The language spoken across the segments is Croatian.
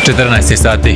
14 sati.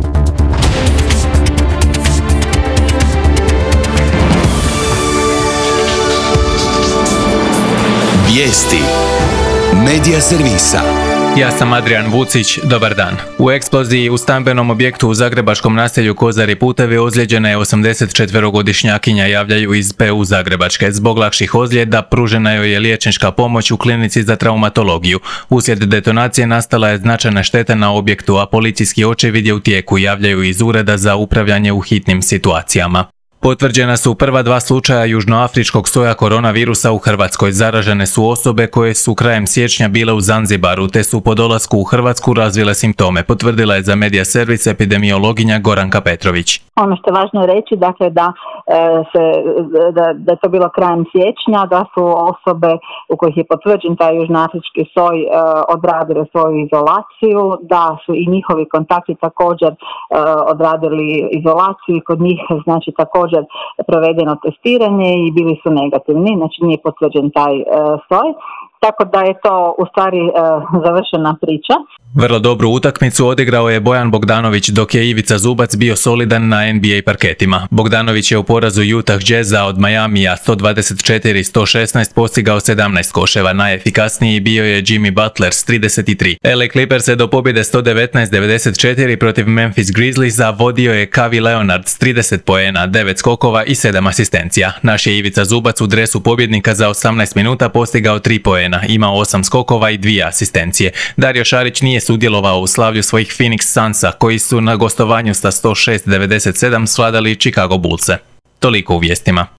Vijesti Medija servisa. Ja sam Adrian Vucić, dobar dan. U eksploziji u stambenom objektu u zagrebačkom naselju Kozari putevi ozlijeđena je 84-godišnjakinja, javljaju iz PU Zagrebačke. Zbog lakših ozljeda pružena joj je liječnička pomoć u klinici za traumatologiju. Uslijed detonacije nastala je značajna šteta na objektu, a policijski očevid je u tijeku, javljaju iz Ureda za upravljanje u hitnim situacijama. Potvrđena su prva 2 slučaja južnoafričkog soja koronavirusa u Hrvatskoj. Zaražene su osobe koje su krajem siječnja bile u Zanzibaru, te su po dolasku u Hrvatsku razvile simptome, potvrdila je za Medija servis epidemiologinja Goranka Petrović. Ono što je važno reći, dakle, da je to bilo krajem siječnja, da su osobe u kojih je potvrđen taj južnoafrički soj odradile svoju izolaciju, da su i njihovi kontakti također odradili izolaciju i kod njih znači također provedeno testiranje i bili su negativni, znači nije potvrđen taj soj. Tako da je to u stvari završena priča. Vrlo dobru utakmicu odigrao je Bojan Bogdanović, dok je Ivica Zubac bio solidan na NBA parketima. Bogdanović je u porazu Utah Jazza od Miamija 124-116 postigao 17 koševa. Najefikasniji bio je Jimmy Butler s 33. LA Clippers se do pobjede 119-94 protiv Memphis Grizzliesa vodio je Kawhi Leonard s 30 poena, 9 skokova i 7 asistencija. Naš je Ivica Zubac u dresu pobjednika za 18 minuta postigao 3 poena, imao 8 skokova i 2 asistencije. Dario Šarić nije sudjelovao u slavlju svojih Phoenix Sunsa, koji su na gostovanju sa 106-97 svladali Chicago Bullse. Toliko u vijestima.